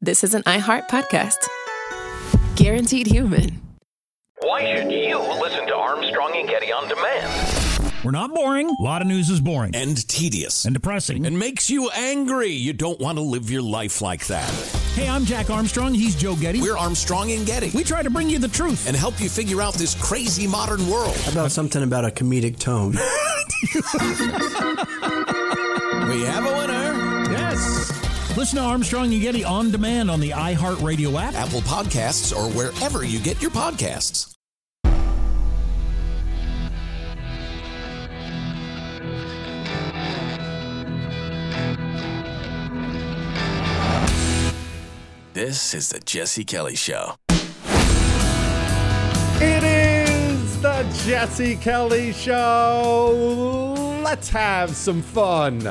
this is an iHeart podcast. Guaranteed human. Why should you listen to Armstrong and Getty on demand? We're not boring. A lot of news is boring. And tedious. And depressing. And makes you angry. You don't want to live your life like that. Hey, I'm Jack Armstrong. He's Joe Getty. We're Armstrong and Getty. We try to bring you the truth. And help you figure out this crazy modern world. How about something about a comedic tone? We have a winner. Yes. Listen to Armstrong and Getty on demand on the iHeartRadio app, Apple Podcasts, or wherever you get your podcasts. This is the Jesse Kelly Show. It is the Jesse Kelly Show. Let's have some fun.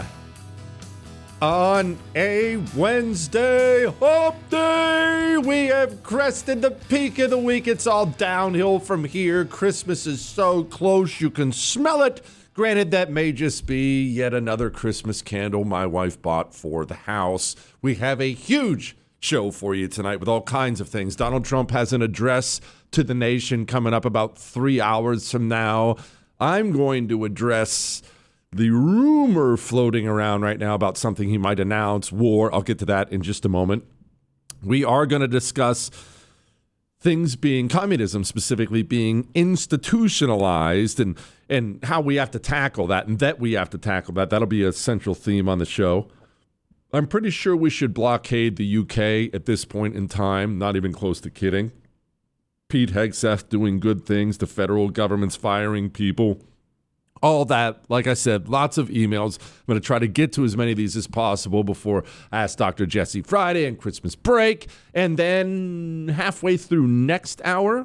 On a Wednesday hump day, we have crested the peak of the week. It's all downhill from here. Christmas is so close, you can smell it. Granted, that may just be yet another Christmas candle my wife bought for the house. We have a huge show for you tonight with all kinds of things. Donald Trump has an address to the nation coming up about 3 hours from now. I'm going to address the rumor floating around right now about something he might announce, war. I'll get to that in just a moment. We are going to discuss things being, communism specifically, being institutionalized and how we have to tackle that and that we have to tackle that. That'll be a central theme on the show. I'm pretty sure we should blockade the UK at this point in time. Not even close to kidding. Pete Hegseth doing good things. The federal government's firing people. All that, like I said, lots of emails. I'm going to try to get to as many of these as possible before Ask Dr. Jesse Friday and Christmas break. And then halfway through next hour,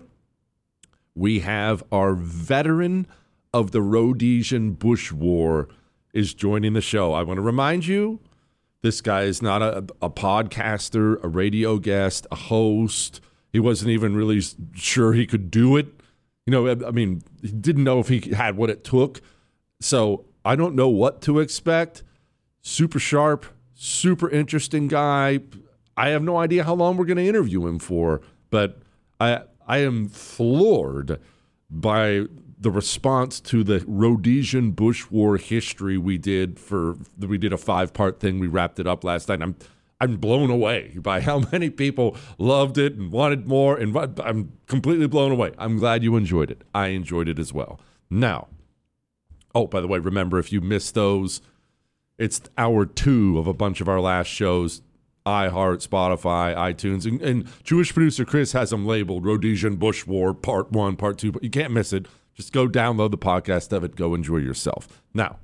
we have our veteran of the Rhodesian Bush War is joining the show. I want to remind you, this guy is not a podcaster, a radio guest, a host. He wasn't even really sure he could do it. You know, I mean, he didn't know if he had what it took. So I don't know what to expect. Super sharp, super interesting guy. I have no idea how long we're going to interview him for, but I am floored by the response to the Rhodesian Bush War history we did a 5-part thing. We wrapped it up last night. I'm blown away by how many people loved it and wanted more, and I'm completely blown away. I'm glad you enjoyed it. I enjoyed it as well. Now, oh, by the way, remember, if you missed those, it's hour 2 of a bunch of our last shows, iHeart, Spotify, iTunes, and Jewish producer Chris has them labeled Rhodesian Bush War Part 1, Part 2, but you can't miss it. Just go download the podcast of it. Go enjoy yourself. Now,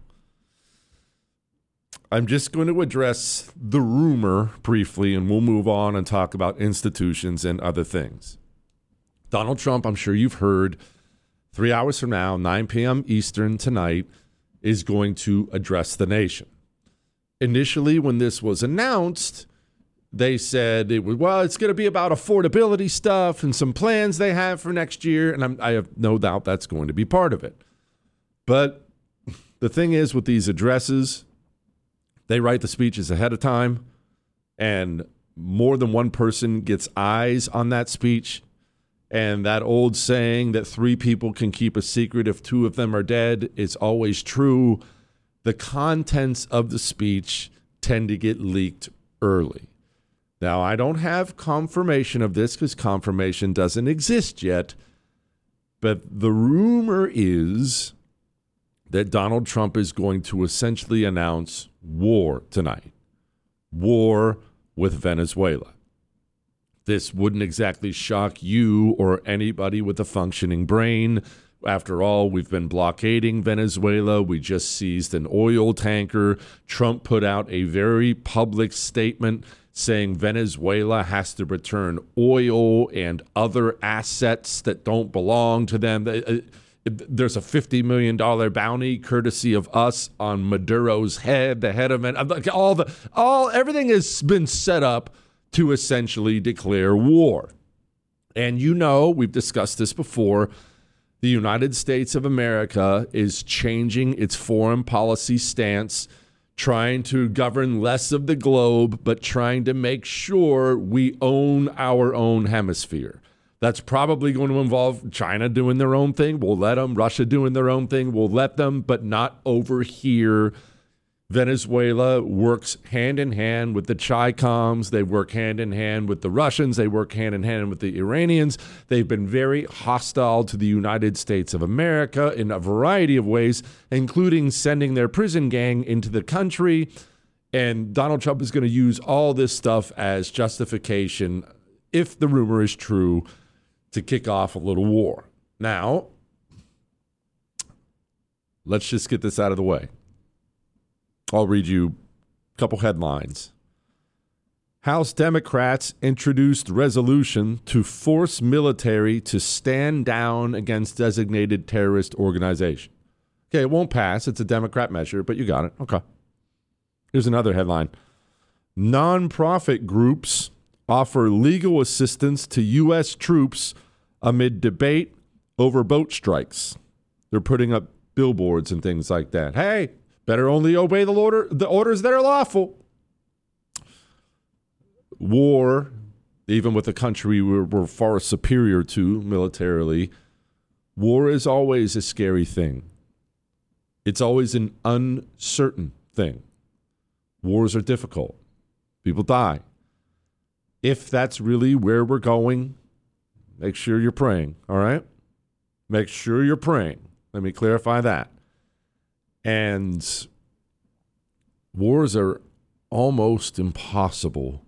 I'm just going to address the rumor briefly, and we'll move on and talk about institutions and other things. Donald Trump, I'm sure you've heard, 3 hours from now, 9 p.m. Eastern tonight, is going to address the nation. Initially, when this was announced, they said it's going to be about affordability stuff and some plans they have for next year, and I have no doubt that's going to be part of it. But the thing is, with these addresses, they write the speeches ahead of time, and more than one person gets eyes on that speech. And that old saying that 3 people can keep a secret if 2 of them are dead is always true. The contents of the speech tend to get leaked early. Now, I don't have confirmation of this because confirmation doesn't exist yet, but the rumor is that Donald Trump is going to essentially announce war tonight. War with Venezuela. This wouldn't exactly shock you or anybody with a functioning brain. After all, we've been blockading Venezuela. We just seized an oil tanker. Trump put out a very public statement saying Venezuela has to return oil and other assets that don't belong to them. There's a $50 million bounty courtesy of us on Maduro's head, the head of it. Everything has been set up to essentially declare war. And you know, we've discussed this before, the United States of America is changing its foreign policy stance trying to govern less of the globe, but trying to make sure we own our own hemisphere. That's probably going to involve China doing their own thing. We'll let them. Russia doing their own thing. We'll let them, but not over here. Venezuela works hand in hand with the Chi-Coms. They work hand in hand with the Russians. They work hand in hand with the Iranians. They've been very hostile to the United States of America in a variety of ways, including sending their prison gang into the country. And Donald Trump is going to use all this stuff as justification, if the rumor is true, to kick off a little war. Now, let's just get this out of the way. I'll read you a couple headlines. House Democrats introduced resolution to force military to stand down against designated terrorist organization. Okay, it won't pass. It's a Democrat measure, but you got it. Okay. Here's another headline. Nonprofit groups offer legal assistance to U.S. troops amid debate over boat strikes. They're putting up billboards and things like that. Hey, better only obey the orders that are lawful. War, even with a country we're far superior to militarily, war is always a scary thing. It's always an uncertain thing. Wars are difficult. People die. If that's really where we're going, make sure you're praying, all right? Make sure you're praying. Let me clarify that. And wars are almost impossible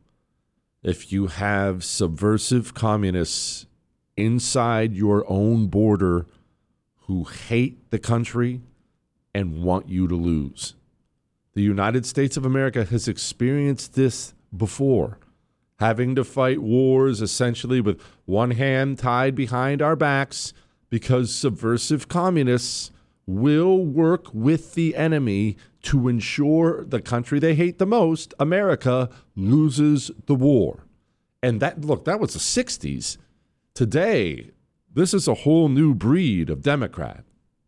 if you have subversive communists inside your own border who hate the country and want you to lose. The United States of America has experienced this before, having to fight wars essentially with one hand tied behind our backs because subversive communists will work with the enemy to ensure the country they hate the most, America, loses the war. And that was the 60s. Today, this is a whole new breed of Democrat.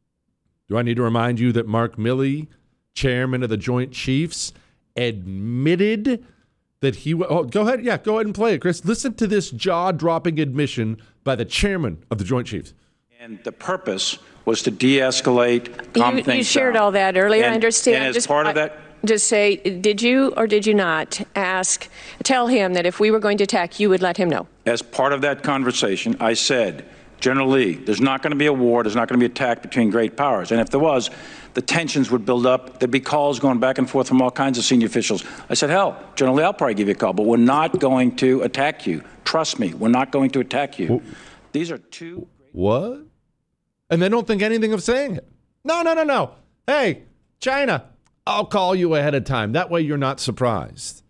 Do I need to remind you that Mark Milley, chairman of the Joint Chiefs, admitted that he... Oh, go ahead. Yeah, go ahead and play it, Chris. Listen to this jaw-dropping admission by the chairman of the Joint Chiefs. And the purpose was to de-escalate, calm things down. You shared all that earlier, I understand. And as part of that... Just say, did you or did you not tell him that if we were going to attack, you would let him know? As part of that conversation, I said, General Lee, there's not going to be a war, there's not going to be an attack between great powers. And if there was, the tensions would build up. There'd be calls going back and forth from all kinds of senior officials. I said, hell, General Lee, I'll probably give you a call, but we're not going to attack you. Trust me, we're not going to attack you. These are two... What? And they don't think anything of saying it. No. Hey, China, I'll call you ahead of time. That way you're not surprised.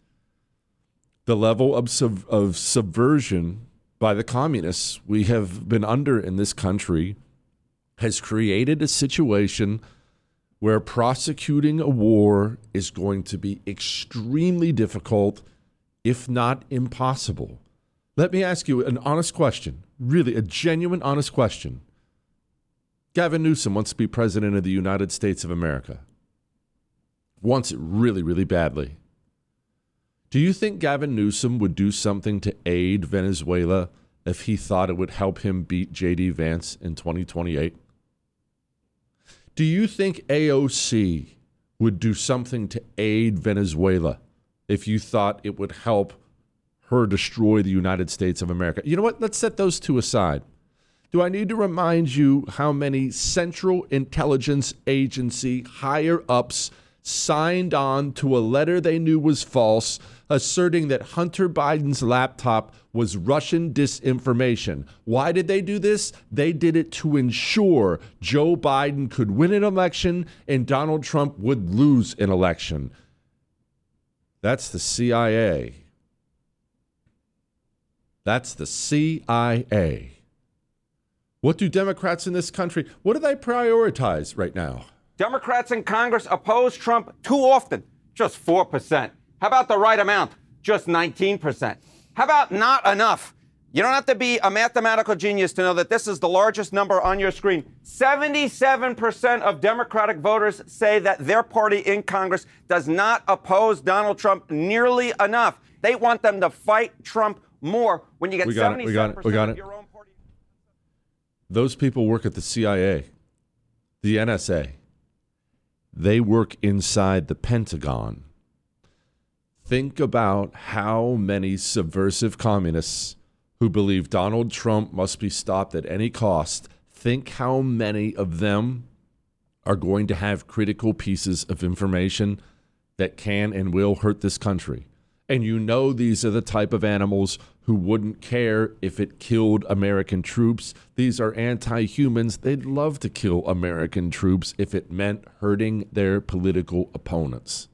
The level of subversion by the communists we have been under in this country has created a situation where prosecuting a war is going to be extremely difficult, if not impossible. Let me ask you an honest question, really a genuine honest question. Gavin Newsom wants to be president of the United States of America. Wants it really, really badly. Do you think Gavin Newsom would do something to aid Venezuela if he thought it would help him beat J.D. Vance in 2028? Do you think AOC would do something to aid Venezuela if you thought it would help her destroy the United States of America? You know what? Let's set those two aside. Do I need to remind you how many Central Intelligence Agency higher-ups signed on to a letter they knew was false, asserting that Hunter Biden's laptop was Russian disinformation? Why did they do this? They did it to ensure Joe Biden could win an election and Donald Trump would lose an election. That's the CIA. That's the CIA. What do Democrats in this country, what do they prioritize right now? Democrats in Congress oppose Trump too often, just 4%. How about the right amount? Just 19%. How about not enough? You don't have to be a mathematical genius to know that this is the largest number on your screen. 77% of Democratic voters say that their party in Congress does not oppose Donald Trump nearly enough. They want them to fight Trump more. When you get 77% of your own party. Those people work at the CIA, the NSA. They work inside the Pentagon. Think about how many subversive communists who believe Donald Trump must be stopped at any cost. Think how many of them are going to have critical pieces of information that can and will hurt this country. And you know these are the type of animals who wouldn't care if it killed American troops. These are anti-humans. They'd love to kill American troops if it meant hurting their political opponents.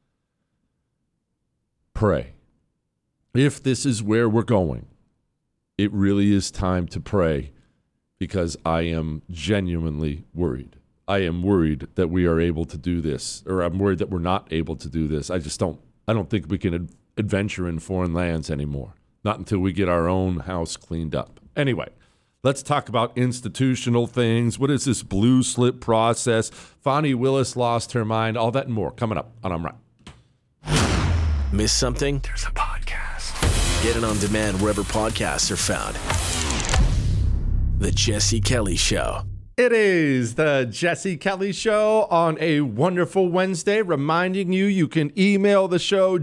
Pray. If this is where we're going, it really is time to pray, because I am genuinely worried. I am worried that we are able to do this, or I'm worried that we're not able to do this. I don't think we can adventure in foreign lands anymore. Not until we get our own house cleaned up. Anyway, let's talk about institutional things. What is this blue slip process? Fani Willis lost her mind. All that and more coming up on I'm Right. Miss something? There's a podcast. Get it on demand wherever podcasts are found. The Jesse Kelly Show. It is the Jesse Kelly Show on a wonderful Wednesday, reminding you can email the show,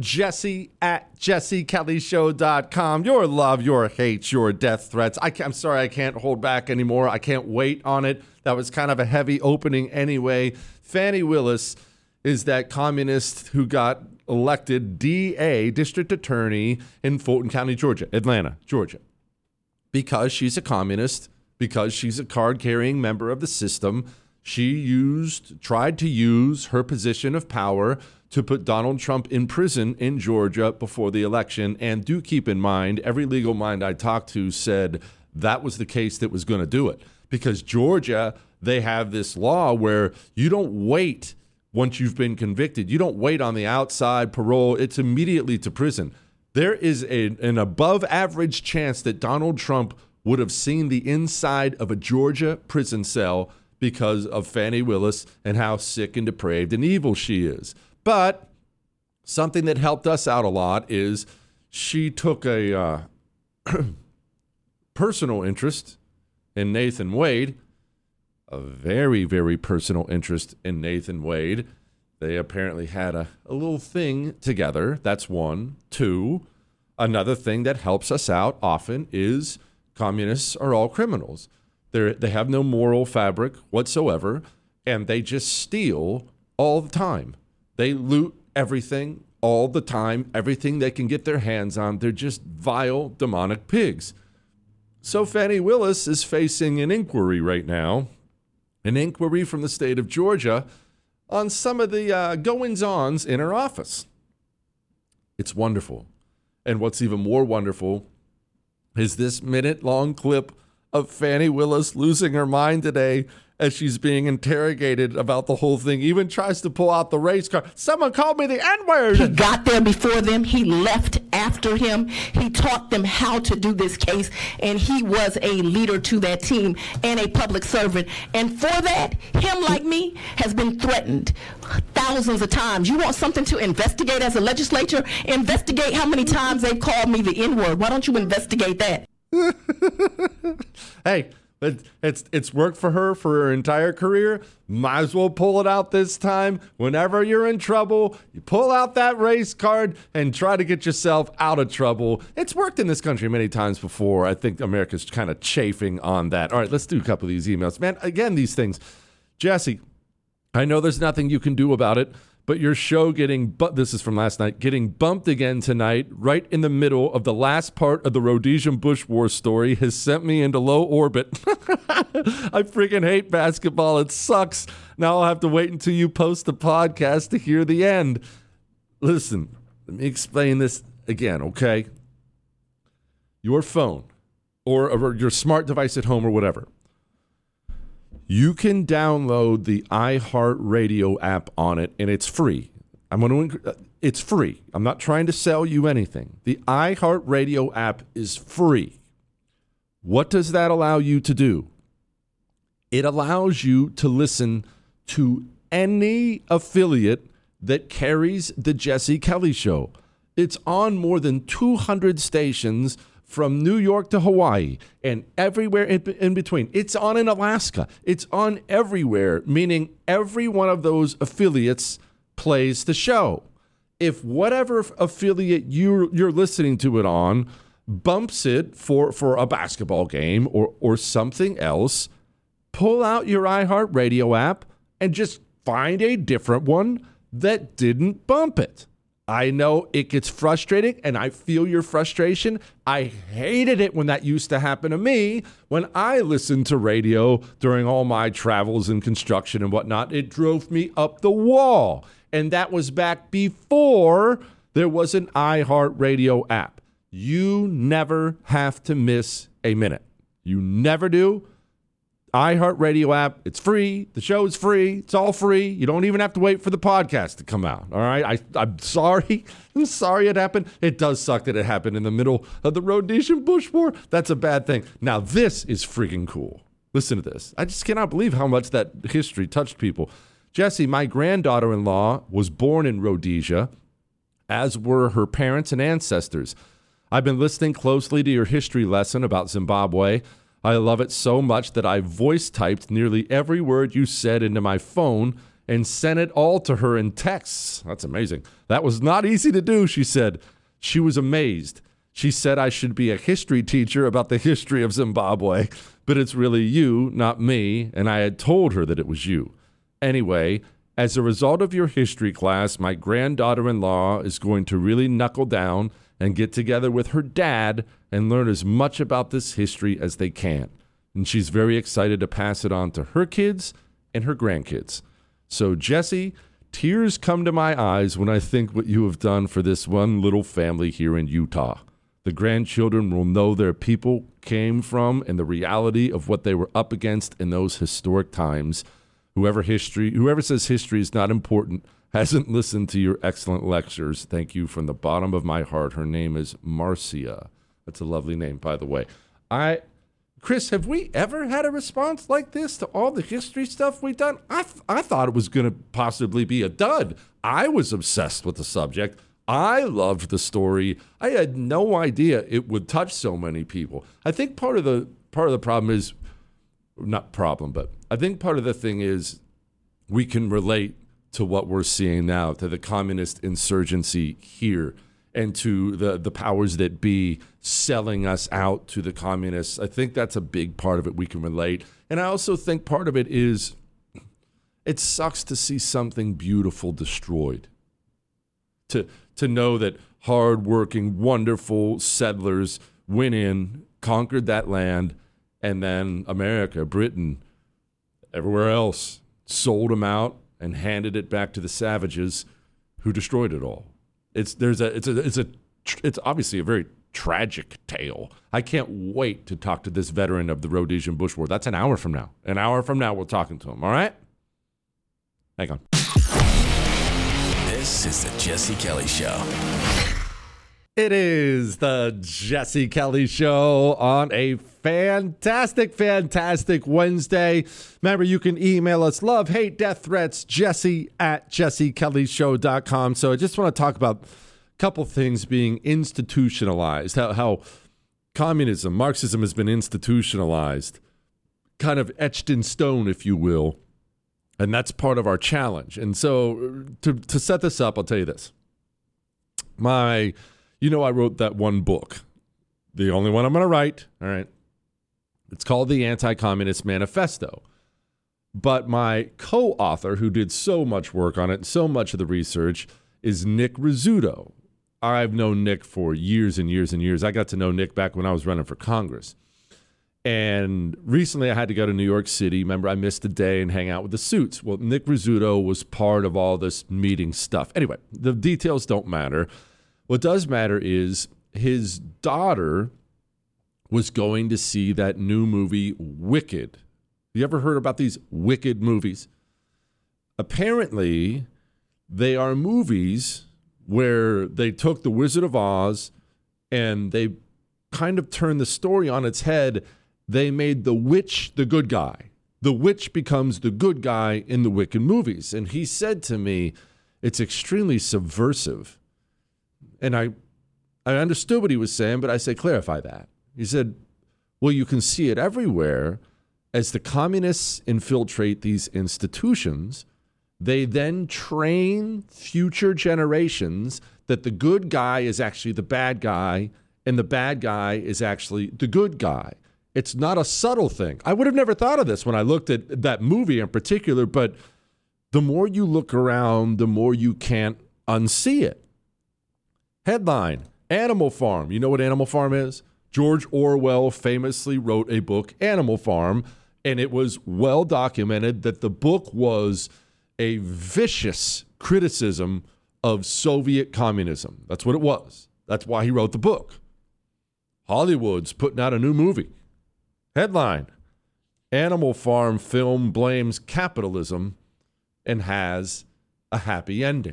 jesse@jessekellyshow.com. Your love, your hate, your death threats. I'm sorry, I can't hold back anymore. I can't wait on it. That was kind of a heavy opening anyway. Fani Willis is that communist who got elected DA, district attorney in Fulton County, Georgia, Atlanta, Georgia, because she's a communist. Because she's a card-carrying member of the system, she tried to use her position of power to put Donald Trump in prison in Georgia before the election. And do keep in mind, every legal mind I talked to said that was the case that was going to do it. Because Georgia, they have this law where you don't wait once you've been convicted. You don't wait on the outside parole. It's immediately to prison. There is an above-average chance that Donald Trump would have seen the inside of a Georgia prison cell because of Fani Willis and how sick and depraved and evil she is. But something that helped us out a lot is she took a personal interest in Nathan Wade, a very, very personal interest in Nathan Wade. They apparently had a little thing together. That's one. Two, another thing that helps us out often is communists are all criminals. They have no moral fabric whatsoever, and they just steal all the time. They loot everything all the time, everything they can get their hands on. They're just vile, demonic pigs. So Fani Willis is facing an inquiry right now, an inquiry from the state of Georgia on some of the goings-ons in her office. It's wonderful. And what's even more wonderful is this minute-long clip of Fani Willis losing her mind today as she's being interrogated about the whole thing. Even tries to pull out the race car. Someone called me the N-word. He got there before them. He left after him. He taught them how to do this case, and he was a leader to that team and a public servant. And for that, him like me has been threatened thousands of times. You want something to investigate as a legislature? Investigate how many times they've called me the N-word. Why don't you investigate that? Hey, it's worked for her entire career. Might as well pull it out this time. Whenever you're in trouble, you pull out that race card and try to get yourself out of trouble. It's worked in this country many times before. I think America's kind of chafing on that. All right, let's do a couple of these emails. Man, again, these things. Jesse, I know there's nothing you can do about it, but your show this is from last night, getting bumped again tonight, right in the middle of the last part of the Rhodesian Bush War story, has sent me into low orbit. I freaking hate basketball. It sucks. Now I'll have to wait until you post the podcast to hear the end. Listen, let me explain this again, okay? Your phone or your smart device at home or whatever, you can download the iHeartRadio app on it, and it's free. It's free. I'm not trying to sell you anything. The iHeartRadio app is free. What does that allow you to do? It allows you to listen to any affiliate that carries the Jesse Kelly Show. It's on more than 200 stations from New York to Hawaii and everywhere in between. It's on in Alaska. It's on everywhere, meaning every one of those affiliates plays the show. If whatever affiliate you're listening to it on bumps it for a basketball game or something else, pull out your iHeartRadio app and just find a different one that didn't bump it. I know it gets frustrating, and I feel your frustration. I hated it when that used to happen to me when I listened to radio during all my travels and construction and whatnot. It drove me up the wall, and that was back before there was an iHeartRadio app. You never have to miss a minute. You never do. iHeartRadio app, it's free. The show is free. It's all free. You don't even have to wait for the podcast to come out. All right? I'm sorry. I'm sorry it happened. It does suck that it happened in the middle of the Rhodesian Bush War. That's a bad thing. Now, this is freaking cool. Listen to this. I just cannot believe how much that history touched people. Jesse, my granddaughter-in-law was born in Rhodesia, as were her parents and ancestors. I've been listening closely to your history lesson about Zimbabwe. I love it so much that I voice typed nearly every word you said into my phone and sent it all to her in texts. That's amazing. That was not easy to do, she said. She was amazed. She said I should be a history teacher about the history of Zimbabwe, but it's really you, not me, and I had told her that it was you. Anyway, as a result of your history class, my granddaughter-in-law is going to really knuckle down and get together with her dad and learn as much about this history as they can. And she's very excited to pass it on to her kids and her grandkids. So, Jesse, tears come to my eyes when I think what you have done for this one little family here in Utah. The grandchildren will know their people came from and the reality of what they were up against in those historic times. Whoever says history is not important hasn't listened to your excellent lectures. Thank you from the bottom of my heart. Her name is Marcia. That's a lovely name, by the way. Chris, have we ever had a response like this to all the history stuff we've done? I thought it was going to possibly be a dud. I was obsessed with the subject. I loved the story. I had no idea it would touch so many people. I think part of the problem is, not problem, but I think part of the thing is we can relate to what we're seeing now, to the communist insurgency here, and to the powers that be selling us out to the communists. I think that's a big part of it we can relate. And I also think part of it is it sucks to see something beautiful destroyed. To know that hardworking, wonderful settlers went in, conquered that land, and then America, Britain, everywhere else, sold them out and handed it back to the savages who destroyed it all. It's obviously a very tragic tale. I can't wait to talk to this veteran of the Rhodesian Bush War. That's an hour from now. An hour from now, we're talking to him. All right? Hang on. This is the Jesse Kelly Show. It is the Jesse Kelly Show on a fantastic Wednesday. Remember, you can email us love, hate, death threats, jesse@jessekellyshow.com. So I just want to talk about a couple things being institutionalized, how communism, Marxism has been institutionalized, kind of etched in stone, if you will. And that's part of our challenge. And so to set this up, I'll tell you this. I wrote that one book, the only one I'm going to write, all right? It's called The Anti-Communist Manifesto. But my co-author, who did so much work on it, so much of the research, is Nick Rizzuto. I've known Nick for years and years and years. I got to know Nick back when I was running for Congress. And recently I had to go to New York City. Remember, I missed a day and hang out with the suits. Well, Nick Rizzuto was part of all this meeting stuff. Anyway, the details don't matter. What does matter is his daughter was going to see that new movie, Wicked. You ever heard about these Wicked movies? Apparently, they are movies where they took The Wizard of Oz and they kind of turned the story on its head they made the witch the good guy. The witch becomes the good guy in the Wiccan movies. And he said to me, it's extremely subversive. And I understood what he was saying, but I said, clarify that. He said, well, you can see it everywhere. As the communists infiltrate these institutions, they then train future generations that the good guy is actually the bad guy and the bad guy is actually the good guy. It's not a subtle thing. I would have never thought of this when I looked at that movie in particular, but the more you look around, the more you can't unsee it. Headline, Animal Farm. You know what Animal Farm is? George Orwell famously wrote a book, Animal Farm, and it was well documented that the book was a vicious criticism of Soviet communism. That's what it was. That's why he wrote the book. Hollywood's putting out a new movie. Headline, Animal Farm film blames capitalism and has a happy ending.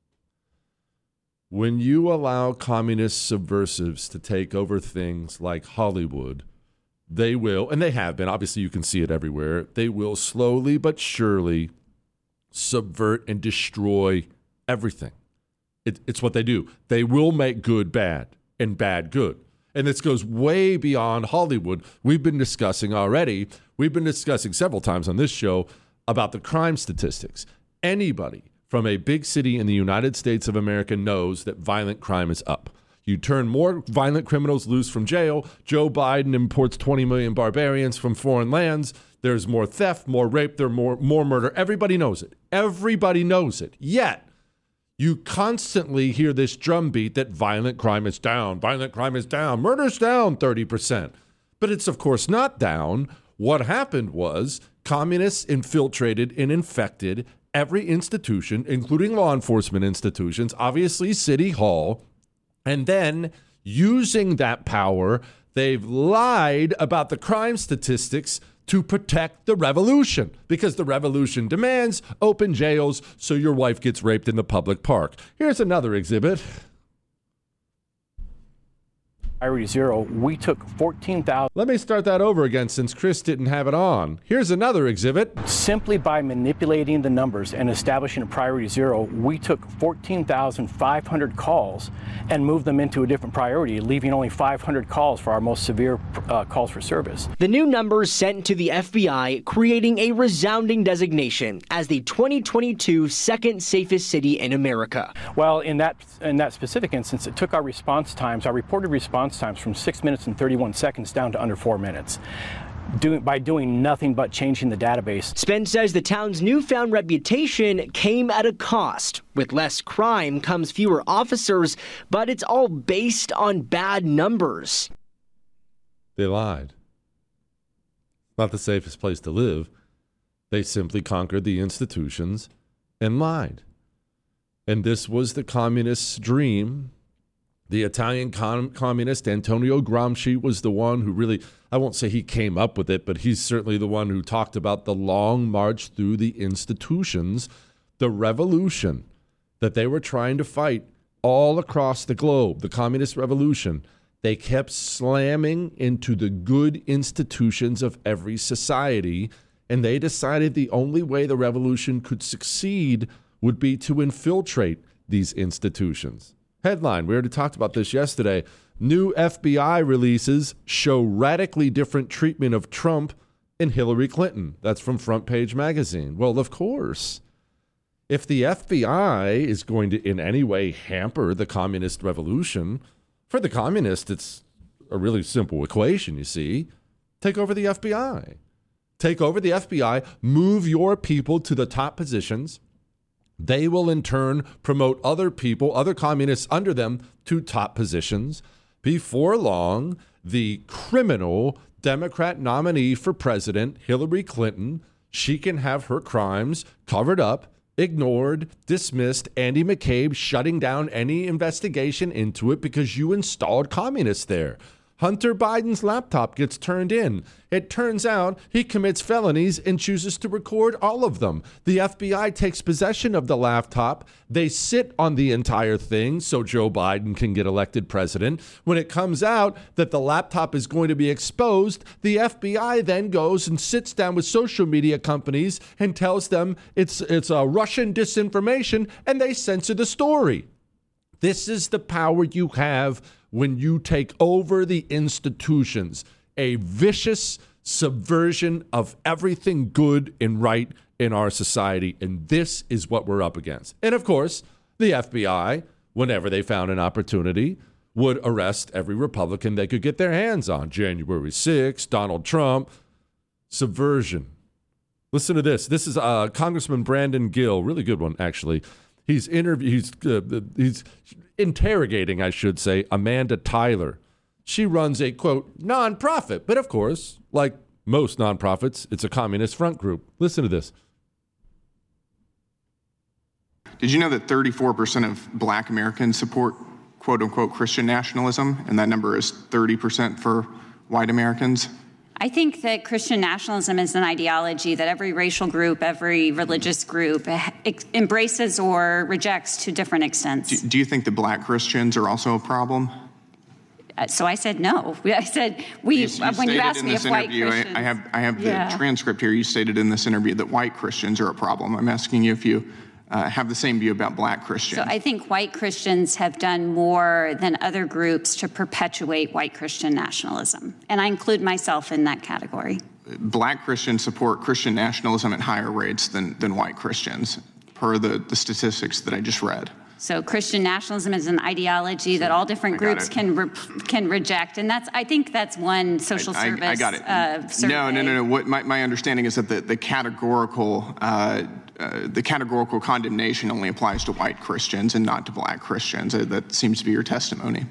When you allow communist subversives to take over things like Hollywood, they will, and they have been, obviously you can see it everywhere, they will slowly but surely subvert and destroy everything. It's what they do. They will make good bad and bad good. And this goes way beyond Hollywood. We've been discussing several times on this show about the crime statistics. Anybody from a big city in the United States of America knows that violent crime is up. You turn more violent criminals loose from jail. Joe Biden imports 20 million barbarians from foreign lands. There's more theft, more rape, there's more murder. Everybody knows it. Everybody knows it. Yet, you constantly hear this drumbeat that violent crime is down, murder's down 30%. But it's, of course, not down. What happened was communists infiltrated and infected every institution, including law enforcement institutions, obviously City Hall, and then using that power, they've lied about the crime statistics to protect the revolution, because the revolution demands open jails so your wife gets raped in the public park. Here's another exhibit. Priority Zero, we took 14,000. Let me start that over again since Chris didn't have it on. Here's another exhibit. Simply by manipulating the numbers and establishing a Priority Zero, we took 14,500 calls and moved them into a different priority, leaving only 500 calls for our most severe calls for service. The new numbers sent to the FBI, creating a resounding designation as the 2022 second safest city in America. Well, in that specific instance, it took our response times, our reported response times, from 6 minutes and 31 seconds down to under 4 minutes. By doing nothing but changing the database. Spence says the town's newfound reputation came at a cost. With less crime comes fewer officers, but it's all based on bad numbers. They lied. Not the safest place to live. They simply conquered the institutions and lied. And this was the communists' dream. The Italian communist Antonio Gramsci was the one who really, I won't say he came up with it, but he's certainly the one who talked about the long march through the institutions, the revolution that they were trying to fight all across the globe, the communist revolution. They kept slamming into the good institutions of every society, and they decided the only way the revolution could succeed would be to infiltrate these institutions. Headline, we already talked about this yesterday. New FBI releases show radically different treatment of Trump and Hillary Clinton. That's from Front Page Magazine. Well, of course. If the FBI is going to in any way hamper the communist revolution, for the communists, it's a really simple equation, you see. Take over the FBI. Take over the FBI, move your people to the top positions. They will in turn promote other people, other communists under them, to top positions. Before long, the criminal Democrat nominee for president, Hillary Clinton, she can have her crimes covered up, ignored, dismissed. Andy McCabe shutting down any investigation into it because you installed communists there. Hunter Biden's laptop gets turned in. It turns out he commits felonies and chooses to record all of them. The FBI takes possession of the laptop. They sit on the entire thing so Joe Biden can get elected president. When it comes out that the laptop is going to be exposed, the FBI then goes and sits down with social media companies and tells them it's a Russian disinformation, and they censor the story. This is the power you have when you take over the institutions, a vicious subversion of everything good and right in our society. And this is what we're up against. And of course, the FBI, whenever they found an opportunity, would arrest every Republican they could get their hands on. January 6th, Donald Trump, subversion. Listen to this. This is Congressman Brandon Gill, really good one, actually. He's interrogating, I should say, Amanda Tyler. She runs a, quote, nonprofit. But of course, like most nonprofits, it's a communist front group. Listen to this. Did you know that 34% of black Americans support, quote unquote, Christian nationalism? And that number is 30% for white Americans? I think that Christian nationalism is an ideology that every racial group, every religious group embraces or rejects to different extents. Do you think the black Christians are also a problem? So I said no. I said when you asked me if white Christians... I have the transcript here. You stated in this interview that white Christians are a problem. I'm asking you if you have the same view about black Christians. So I think white Christians have done more than other groups to perpetuate white Christian nationalism. And I include myself in that category. Black Christians support Christian nationalism at higher rates than white Christians, per the statistics that I just read. So Christian nationalism is an ideology that all different groups can reject, and I think that's one social service. I got it. No. What my understanding is that the categorical condemnation only applies to white Christians and not to black Christians. That seems to be your testimony.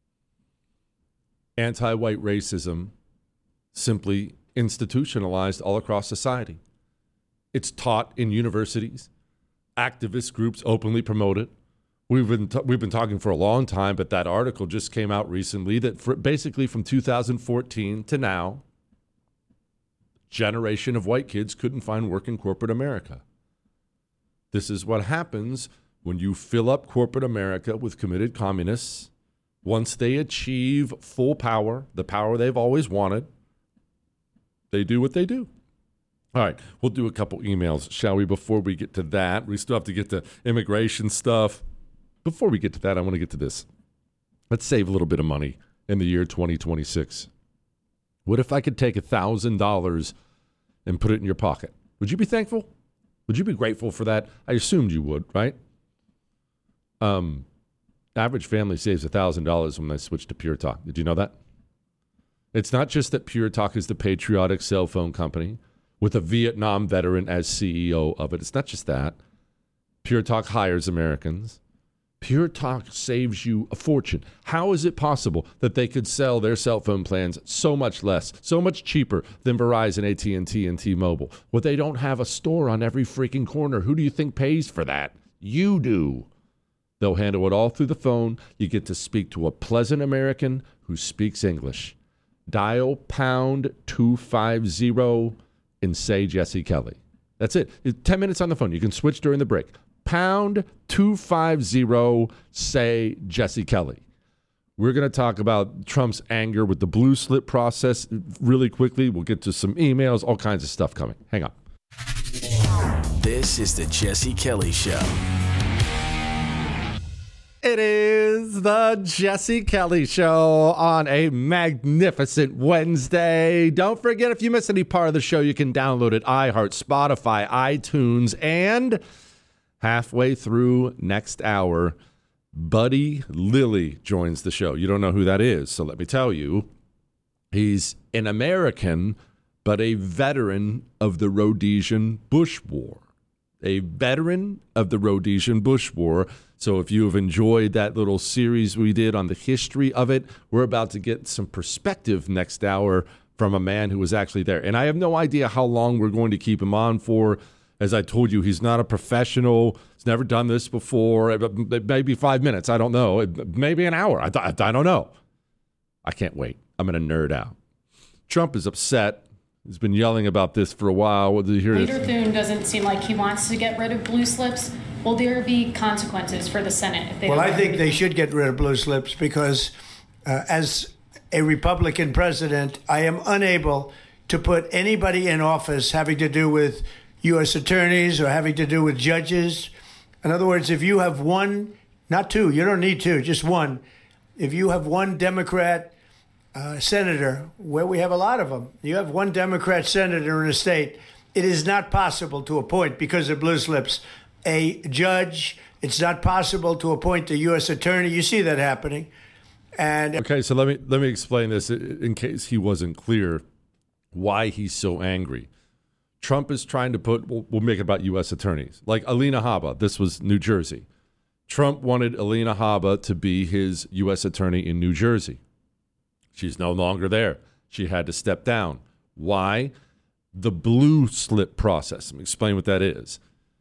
Anti-white racism simply institutionalized all across society. It's taught in universities. Activist groups openly promote it. We've been talking for a long time, but that article just came out recently that basically from 2014 to now, generation of white kids couldn't find work in corporate America. This is what happens when you fill up corporate America with committed communists. Once they achieve full power, the power they've always wanted, they do what they do. All right, we'll do a couple emails, shall we, before we get to that. We still have to get to immigration stuff. Before we get to that, I want to get to this. Let's save a little bit of money in the year 2026. What if I could take $1,000 and put it in your pocket? Would you be thankful? Would you be grateful for that? I assumed you would, right? Average family saves $1,000 when they switch to Pure Talk. Did you know that? It's not just that Pure Talk is the patriotic cell phone company with a Vietnam veteran as CEO of it. It's not just that. Pure Talk hires Americans. Pure Talk saves you a fortune. How is it possible that they could sell their cell phone plans so much less, so much cheaper than Verizon, AT&T, and T-Mobile? Well, they don't have a store on every freaking corner. Who do you think pays for that? You do. They'll handle it all through the phone. You get to speak to a pleasant American who speaks English. Dial pound 250 and say Jesse Kelly. That's it. 10 minutes on the phone. You can switch during the break. Pound 250, say Jesse Kelly. We're going to talk about Trump's anger with the blue slip process really quickly. We'll get to some emails, all kinds of stuff coming. Hang on. This is the Jesse Kelly Show. It is the Jesse Kelly Show on a magnificent Wednesday. Don't forget, if you miss any part of the show, you can download it, iHeart, Spotify, iTunes, and halfway through next hour, Buddy Lilly joins the show. You don't know who that is, so let me tell you. He's an American, but a veteran of the Rhodesian Bush War. A veteran of the Rhodesian Bush War. So if you have enjoyed that little series we did on the history of it, we're about to get some perspective next hour from a man who was actually there. And I have no idea how long we're going to keep him on for. As I told you, he's not a professional. He's never done this before. Maybe 5 minutes. I don't know. Maybe an hour. I don't know. I can't wait. I'm going to nerd out. Trump is upset. He's been yelling about this for a while. What did you hear? Leader Thune doesn't seem like he wants to get rid of blue slips. Will there be consequences for the Senate if they Well, I think they should get rid of blue slips because as a Republican president, I am unable to put anybody in office having to do with U.S. attorneys or having to do with judges. In other words, if you have one, not two, you don't need two, just one. If you have one Democrat senator, where we have a lot of them, you have one Democrat senator in a state, it is not possible to appoint, because of blue slips, a judge. It's not possible to appoint a U.S. attorney. You see that happening. And okay, so let me explain this in case he wasn't clear why he's so angry. Trump is trying to put, we'll make it about U.S. attorneys, like Alina Habba. This was New Jersey. Trump wanted Alina Habba to be his U.S. attorney in New Jersey. She's no longer there. She had to step down. Why? The blue slip process. Let me explain what that is.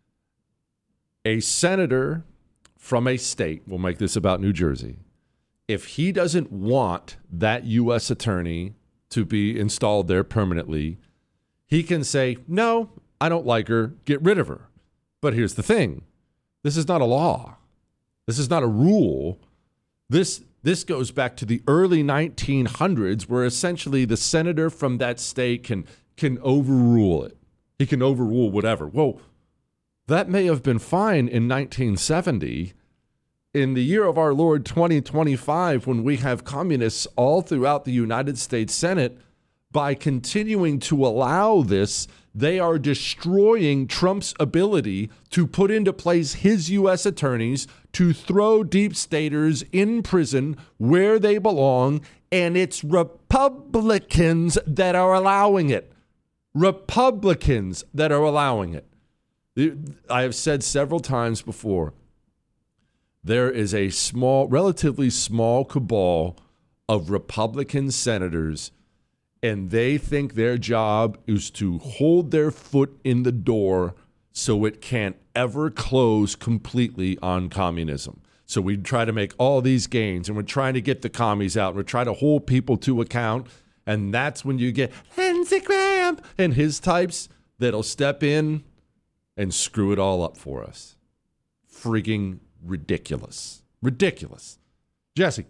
A senator from a state, we'll make this about New Jersey, if he doesn't want that U.S. attorney to be installed there permanently, he can say, no, I don't like her, get rid of her. But here's the thing. This is not a law. This is not a rule. This goes back to the early 1900s, where essentially the senator from that state can overrule it. He can overrule whatever. Well, that may have been fine in 1970. In the year of our Lord 2025, when we have communists all throughout the United States Senate, by continuing to allow this, they are destroying Trump's ability to put into place his U.S. attorneys to throw deep staters in prison where they belong, and it's Republicans that are allowing it. Republicans that are allowing it. I have said several times before, there is a relatively small cabal of Republican senators, and they think their job is to hold their foot in the door so it can't ever close completely on communism. So we try to make all these gains, and we're trying to get the commies out, and we're trying to hold people to account, and that's when you get Lindsey Graham and his types that'll step in and screw it all up for us. Freaking ridiculous. Ridiculous. Jesse,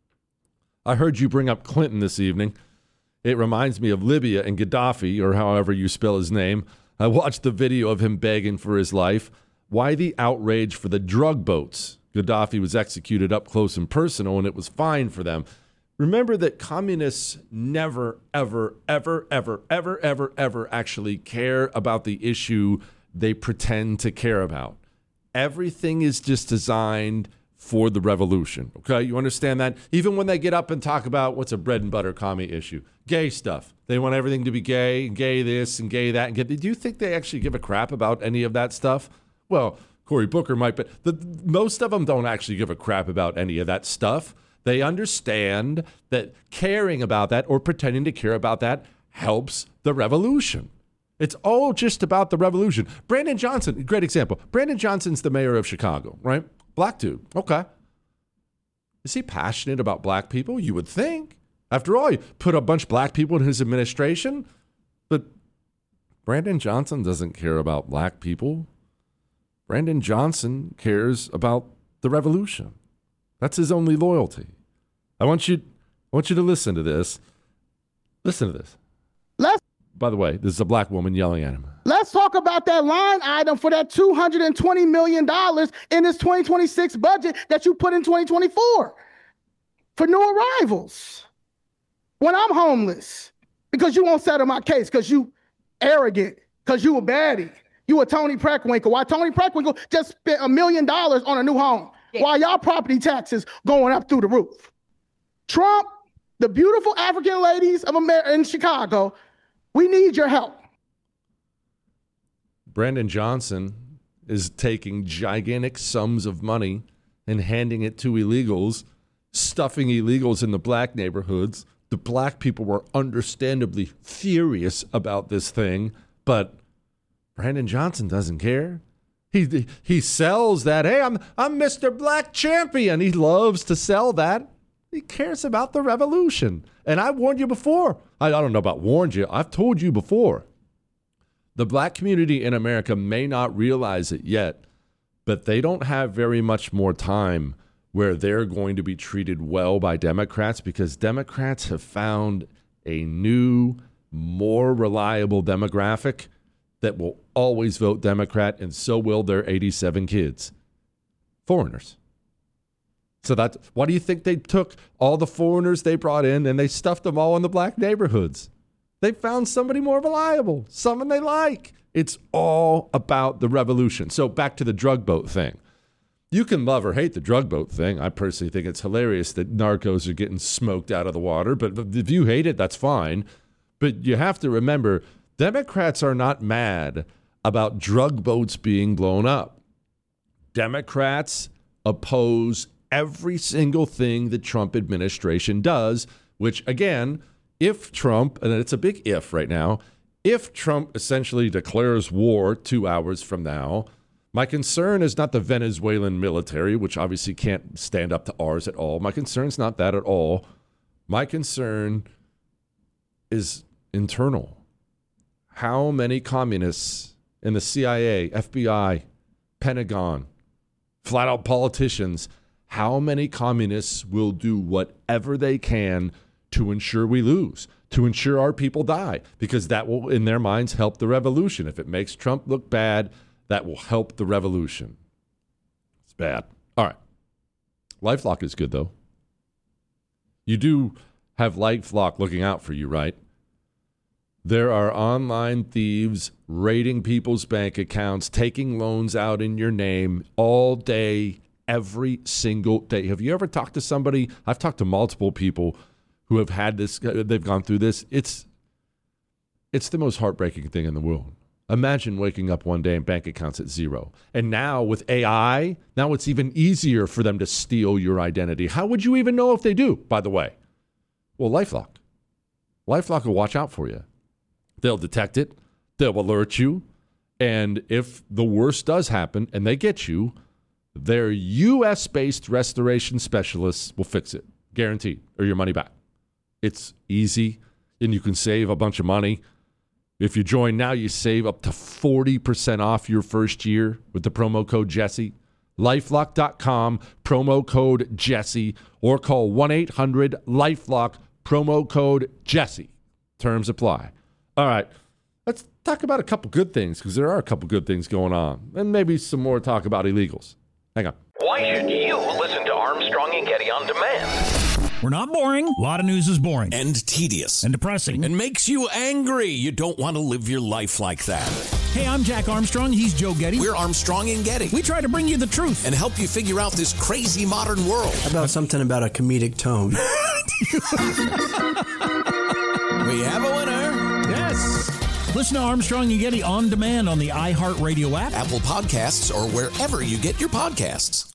I heard you bring up Clinton this evening. It reminds me of Libya and Gaddafi, or however you spell his name. I watched the video of him begging for his life. Why the outrage for the drug boats? Gaddafi was executed up close and personal, and it was fine for them. Remember that communists never, ever, ever, ever, ever, ever, ever actually care about the issue they pretend to care about. Everything is just designed for the revolution. Okay, you understand that? Even when they get up and talk about what's a bread and butter commie issue, gay stuff. They want everything to be gay, and gay this and gay that. And do you think they actually give a crap about any of that stuff? Well, Cory Booker might, but most of them don't actually give a crap about any of that stuff. They understand that caring about that or pretending to care about that helps the revolution. It's all just about the revolution. Brandon Johnson, great example. Brandon Johnson's the mayor of Chicago, right? Black dude. Okay. Is he passionate about black people? You would think. After all, he put a bunch of black people in his administration. But Brandon Johnson doesn't care about black people. Brandon Johnson cares about the revolution. That's his only loyalty. I want you to listen to this. Listen to this. By the way, this is a black woman yelling at him. Let's talk about that line item for that $220 million in this 2026 budget that you put in 2024 for new arrivals. When I'm homeless, because you won't settle my case, because you arrogant, because you a baddie, you a Tony Preckwinkle. Why Tony Preckwinkle just spent $1 million on a new home? Yeah. While y'all property taxes going up through the roof. Trump, the beautiful African ladies of America in Chicago, we need your help. Brandon Johnson is taking gigantic sums of money and handing it to illegals, stuffing illegals in the black neighborhoods. The black people were understandably furious about this thing, but Brandon Johnson doesn't care. He sells that, hey, I'm Mr. Black Champion. He loves to sell that. He cares about the revolution. And I warned you before. I don't know about warned you. I've told you before. The black community in America may not realize it yet, but they don't have very much more time where they're going to be treated well by Democrats, because Democrats have found a new, more reliable demographic that will always vote Democrat, and so will their 87 kids. Foreigners. So that's why do you think they took all the foreigners they brought in and they stuffed them all in the black neighborhoods? They found somebody more reliable, someone they like. It's all about the revolution. So back to the drug boat thing. You can love or hate the drug boat thing. I personally think it's hilarious that narcos are getting smoked out of the water, but if you hate it, that's fine. But you have to remember, Democrats are not mad about drug boats being blown up. Democrats oppose every single thing the Trump administration does, which, again, if Trump, and it's a big if right now, if Trump essentially declares war 2 hours from now, my concern is not the Venezuelan military, which obviously can't stand up to ours at all. My concern is not that at all. My concern is internal. How many communists in the CIA, FBI, Pentagon, flat-out politicians, how many communists will do whatever they can to ensure we lose, to ensure our people die? Because that will, in their minds, help the revolution. If it makes Trump look bad, that will help the revolution. It's bad. All right. LifeLock is good, though. You do have LifeLock looking out for you, right? There are online thieves raiding people's bank accounts, taking loans out in your name all day, every single day. Have you ever talked to somebody? I've talked to multiple people who have had this. They've gone through this. It's the most heartbreaking thing in the world. Imagine waking up one day and bank accounts at zero. And now with AI, now it's even easier for them to steal your identity. How would you even know if they do, by the way? Well, LifeLock. LifeLock will watch out for you. They'll detect it. They'll alert you. And if the worst does happen and they get you, their U.S.-based restoration specialists will fix it, guaranteed, or your money back. It's easy, and you can save a bunch of money. If you join now, you save up to 40% off your first year with the promo code Jesse. LifeLock.com, promo code Jesse, or call 1-800-LifeLock, promo code Jesse. Terms apply. All right, let's talk about a couple good things, because there are a couple good things going on, and maybe some more talk about illegals. Hang on. Why should you listen to Armstrong and Getty on demand? We're not boring. A lot of news is boring. And tedious. And depressing. And makes you angry. You don't want to live your life like that. Hey, I'm Jack Armstrong. He's Joe Getty. We're Armstrong and Getty. We try to bring you the truth. And help you figure out this crazy modern world. How about something about a comedic tone? We have a winner. Yes. Listen to Armstrong and Getty on demand on the iHeartRadio app, Apple Podcasts, or wherever you get your podcasts.